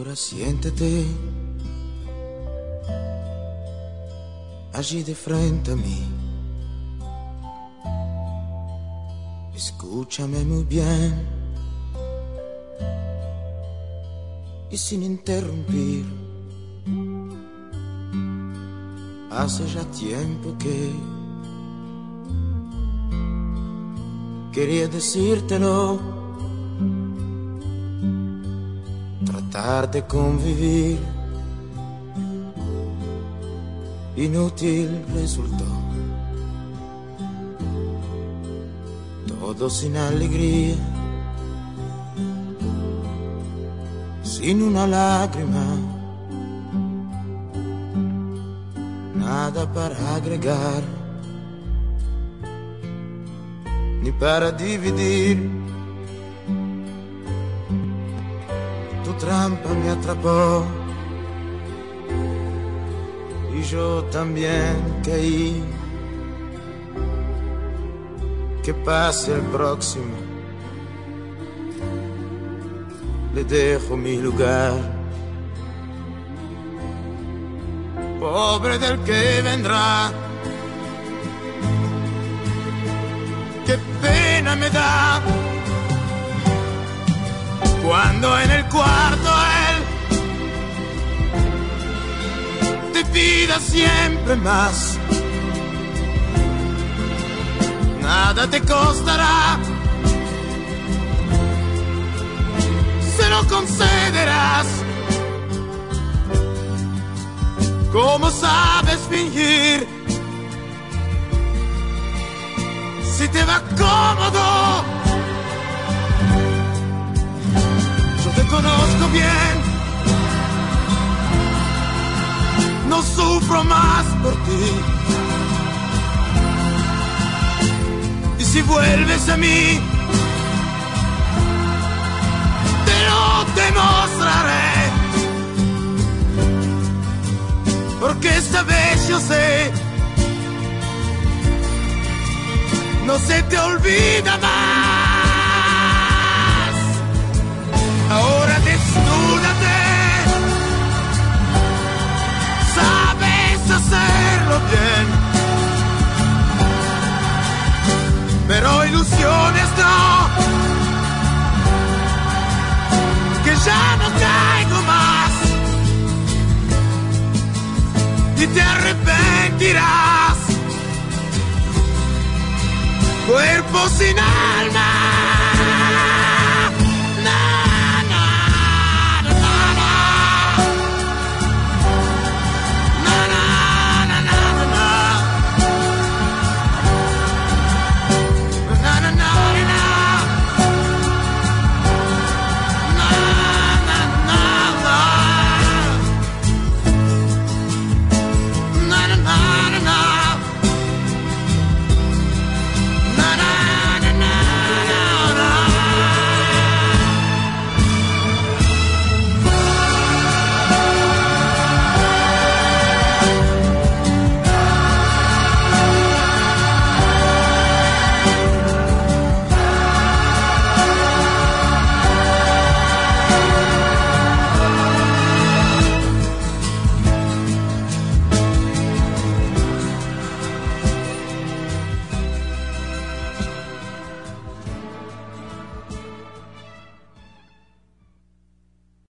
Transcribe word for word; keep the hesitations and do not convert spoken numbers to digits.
Ahora siéntate allí de frente a mí. Escúchame muy bien y sin interrumpir. Hace ya tiempo que quería decírtelo, tratar de convivir, inútil resultó. Todo sin alegría, sin una lágrima, nada para agregar, ni para dividir. Tu trampa me atrapó y yo también caí. Que pase el próximo, le dejo mi lugar. Pobre del que vendrá, qué pena me da cuando en el cuarto él te pida siempre más. Nada te costará, se lo concederás. ¿Cómo sabes fingir? Si te va cómodo, yo te conozco bien, no sufro más por ti. Y si vuelves a mí, te lo demostraré. Porque esta vez yo sé, no se te olvida más. Ahora desnúdate, sabes hacerlo bien, pero ilusiones no, que ya no caigo más. Y te arrepentirás, cuerpo sin alma.